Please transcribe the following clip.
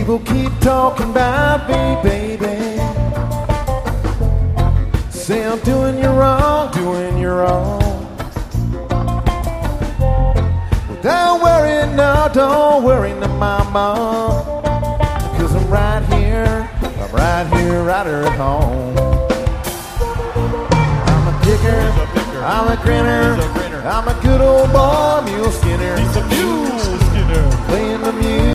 People keep talking about me, baby. Say I'm doing you wrong, doing you wrong. Well, don't worry, no, don't worry, no, mama. Cause I'm right here, right here at home. I'm a picker, I'm a grinner, I'm a good old boy, mule skinner. He's a mule skinner. Playing the music.